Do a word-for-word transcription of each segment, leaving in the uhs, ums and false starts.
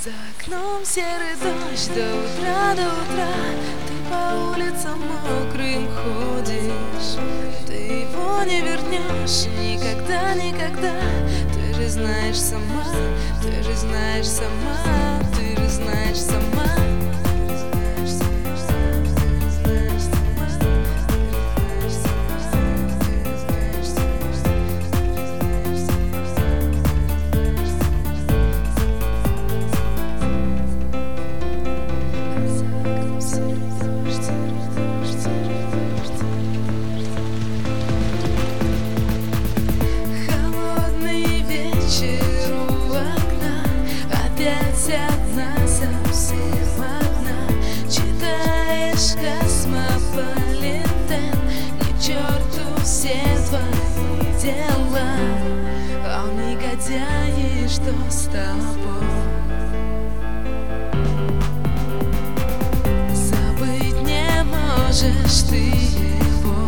За окном серый дождь до утра, до утра. Ты по улицам мокрым ходишь. Ты его не вернешь никогда, никогда. Ты же знаешь сама, ты же знаешь сама, ты же знаешь сама. Одна, совсем одна. Читаешь космополитен, ни к черту все твои дела. Он негодяй, и что с тобой? Забыть не можешь ты его.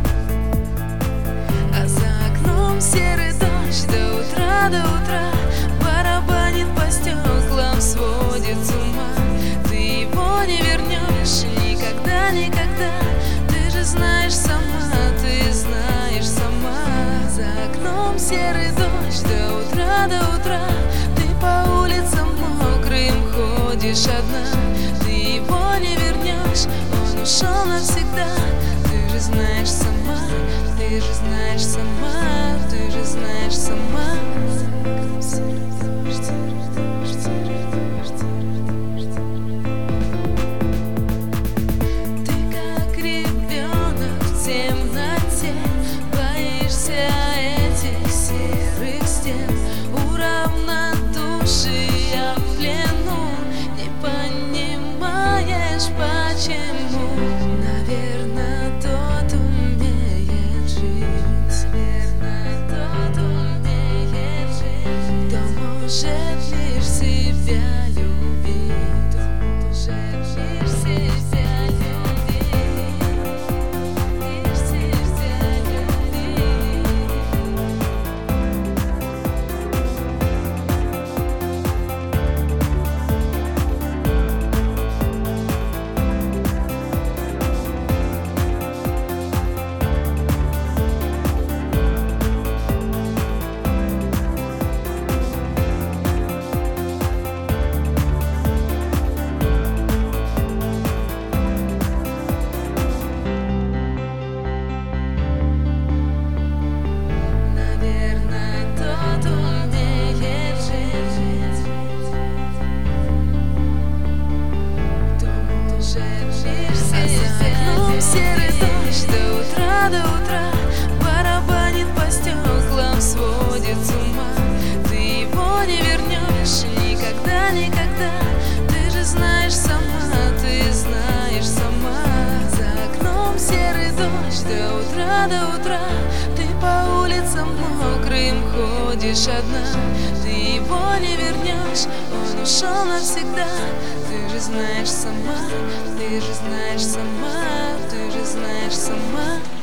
А за окном серый дождь до утра, до утра. Барабанит по стеклам, сводит с ума. Ты его не вернешь никогда, никогда. Ты же знаешь сама, ты знаешь сама. За окном серый дождь до утра, до утра. Ты по улицам мокрым ходишь одна. Ты его не вернешь, он ушел навсегда. Ты же знаешь сама, ты же знаешь сама, ты же знаешь сама. Серый дождь до утра, до утра. Барабанит по стеклам, сводит с ума. Ты его не вернешь никогда, никогда. Ты же знаешь сама, ты знаешь сама. За окном серый дождь до утра, до утра. Ты по улицам мокрым ходишь одна. Ты его не вернешь, он ушел навсегда. Ты же знаешь сама, ты же знаешь сама, ты же знаешь сама.